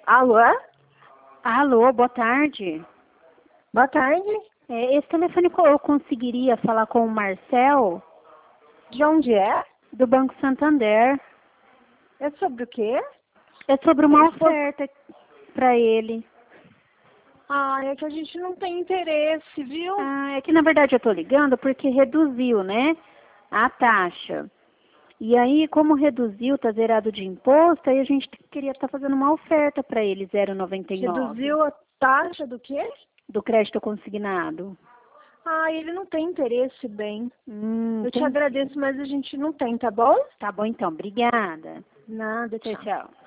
Alô? Alô, boa tarde. Boa tarde. Esse telefone eu conseguiria falar com o Marcel, De onde é? do Banco Santander. É sobre o quê? É sobre uma oferta para ele. Ah, é que a gente não tem interesse, viu? É que na verdade eu estou ligando porque reduziu, né, a taxa. E aí, como reduziu, tá zerado de imposto, aí a gente queria estar fazendo uma oferta para ele, 0,99, Reduziu a taxa do quê? do crédito consignado. Ah, ele não tem interesse, bem. Eu te Entendi. agradeço, mas a gente não tem, tá bom? Tá bom então, obrigada. Nada, Tchau, tchau. tchau.